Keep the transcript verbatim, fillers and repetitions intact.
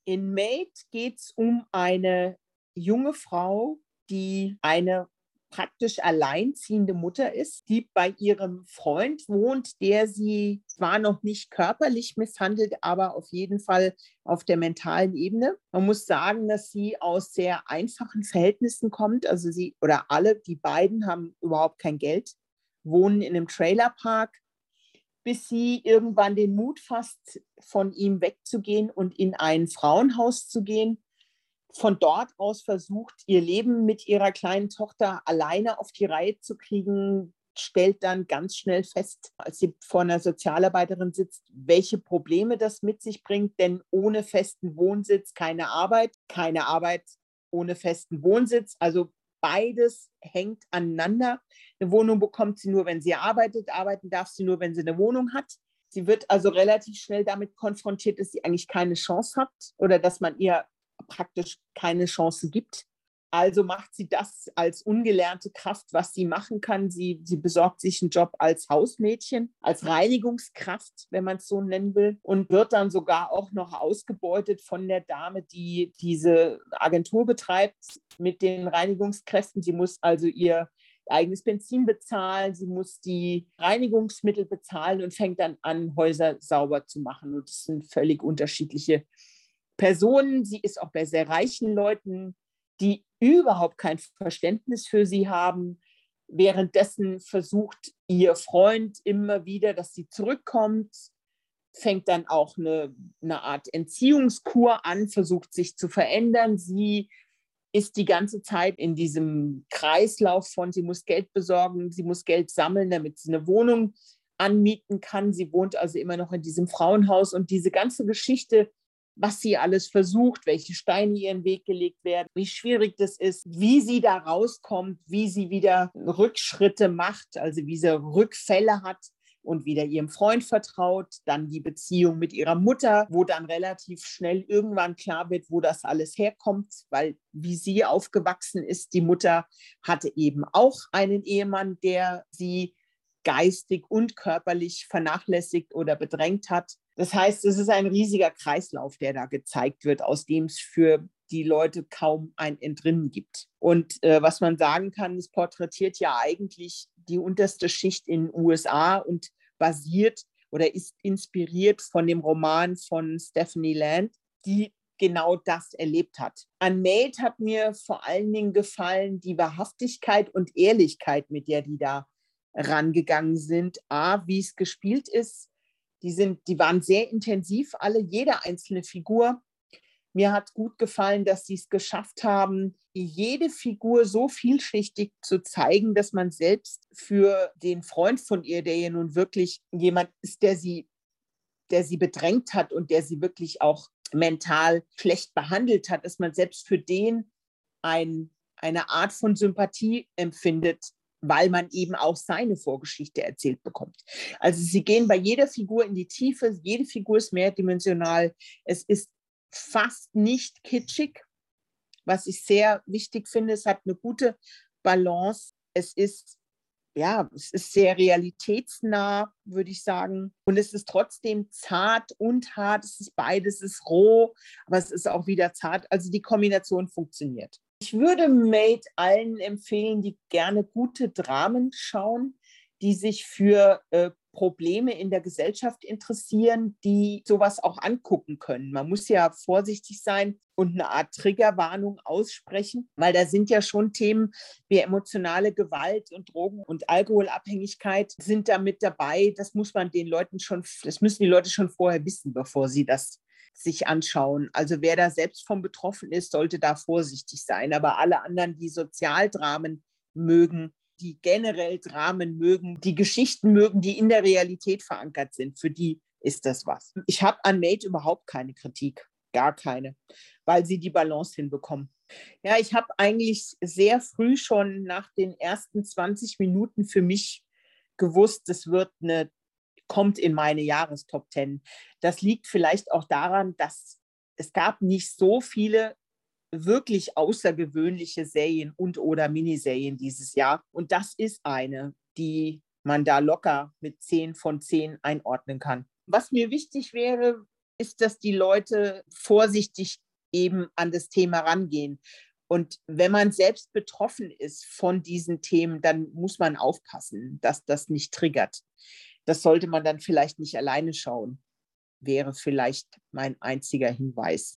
In Made geht es um eine junge Frau, die eine praktisch alleinziehende Mutter ist, die bei ihrem Freund wohnt, der sie zwar noch nicht körperlich misshandelt, aber auf jeden Fall auf der mentalen Ebene. Man muss sagen, dass sie aus sehr einfachen Verhältnissen kommt. Also sie oder alle, die beiden haben überhaupt kein Geld, wohnen in einem Trailerpark, bis sie irgendwann den Mut fasst, von ihm wegzugehen und in ein Frauenhaus zu gehen. Von dort aus versucht, ihr Leben mit ihrer kleinen Tochter alleine auf die Reihe zu kriegen, stellt dann ganz schnell fest, als sie vor einer Sozialarbeiterin sitzt, welche Probleme das mit sich bringt. Denn ohne festen Wohnsitz keine Arbeit, keine Arbeit ohne festen Wohnsitz. Also beides hängt aneinander. Eine Wohnung bekommt sie nur, wenn sie arbeitet. Arbeiten darf sie nur, wenn sie eine Wohnung hat. Sie wird also relativ schnell damit konfrontiert, dass sie eigentlich keine Chance hat oder dass man ihr praktisch keine Chance gibt. Also macht sie das als ungelernte Kraft, was sie machen kann. Sie, sie besorgt sich einen Job als Hausmädchen, als Reinigungskraft, wenn man es so nennen will, und wird dann sogar auch noch ausgebeutet von der Dame, die diese Agentur betreibt mit den Reinigungskräften. Sie muss also ihr eigenes Benzin bezahlen, sie muss die Reinigungsmittel bezahlen und fängt dann an, Häuser sauber zu machen. Und das sind völlig unterschiedliche Personen. Sie ist auch bei sehr reichen Leuten, die überhaupt kein Verständnis für sie haben. Währenddessen versucht ihr Freund immer wieder, dass sie zurückkommt, fängt dann auch eine, eine Art Entziehungskur an, versucht sich zu verändern. Sie ist die ganze Zeit in diesem Kreislauf von, sie muss Geld besorgen, sie muss Geld sammeln, damit sie eine Wohnung anmieten kann. Sie wohnt also immer noch in diesem Frauenhaus, und diese ganze Geschichte, was sie alles versucht, welche Steine ihr in den Weg gelegt werden, wie schwierig das ist, wie sie da rauskommt, wie sie wieder Rückschritte macht, also wie sie Rückfälle hat und wieder ihrem Freund vertraut, dann die Beziehung mit ihrer Mutter, wo dann relativ schnell irgendwann klar wird, wo das alles herkommt, weil wie sie aufgewachsen ist, die Mutter hatte eben auch einen Ehemann, der sie geistig und körperlich vernachlässigt oder bedrängt hat. Das heißt, es ist ein riesiger Kreislauf, der da gezeigt wird, aus dem es für die Leute kaum ein Entrinnen gibt. Und äh, was man sagen kann, es porträtiert ja eigentlich die unterste Schicht in den U S A und basiert oder ist inspiriert von dem Roman von Stephanie Land, die genau das erlebt hat. An Made hat mir vor allen Dingen gefallen die Wahrhaftigkeit und Ehrlichkeit, mit der die da rangegangen sind. A, wie es gespielt ist. Die, sind, die waren sehr intensiv, alle, jede einzelne Figur. Mir hat gut gefallen, dass sie es geschafft haben, jede Figur so vielschichtig zu zeigen, dass man selbst für den Freund von ihr, der ja nun wirklich jemand ist, der sie, der sie bedrängt hat und der sie wirklich auch mental schlecht behandelt hat, dass man selbst für den ein, eine Art von Sympathie empfindet, weil man eben auch seine Vorgeschichte erzählt bekommt. Also sie gehen bei jeder Figur in die Tiefe, jede Figur ist mehrdimensional. Es ist fast nicht kitschig, was ich sehr wichtig finde. Es hat eine gute Balance. Es ist, ja, es ist sehr realitätsnah, würde ich sagen. Und es ist trotzdem zart und hart. Es ist beides, es ist roh, aber es ist auch wieder zart. Also die Kombination funktioniert. Ich würde Made allen empfehlen, die gerne gute Dramen schauen, die sich für äh, Probleme in der Gesellschaft interessieren, die sowas auch angucken können. Man muss ja vorsichtig sein und eine Art Triggerwarnung aussprechen, weil da sind ja schon Themen wie emotionale Gewalt und Drogen- und Alkoholabhängigkeit sind da mit dabei. Das muss man den Leuten schon, das müssen die Leute schon vorher wissen, bevor sie das sich anschauen. Also wer da selbst von betroffen ist, sollte da vorsichtig sein. Aber alle anderen, die Sozialdramen mögen, die generell Dramen mögen, die Geschichten mögen, die in der Realität verankert sind, für die ist das was. Ich habe an Made überhaupt keine Kritik, gar keine, weil sie die Balance hinbekommen. Ja, ich habe eigentlich sehr früh schon nach den ersten zwanzig Minuten für mich gewusst, es wird eine kommt in meine Jahrestop zehn. Das liegt vielleicht auch daran, dass es gab nicht so viele wirklich außergewöhnliche Serien und oder Miniserien dieses Jahr. Und das ist eine, die man da locker mit zehn von zehn einordnen kann. Was mir wichtig wäre, ist, dass die Leute vorsichtig eben an das Thema rangehen. Und wenn man selbst betroffen ist von diesen Themen, dann muss man aufpassen, dass das nicht triggert. Das sollte man dann vielleicht nicht alleine schauen, wäre vielleicht mein einziger Hinweis.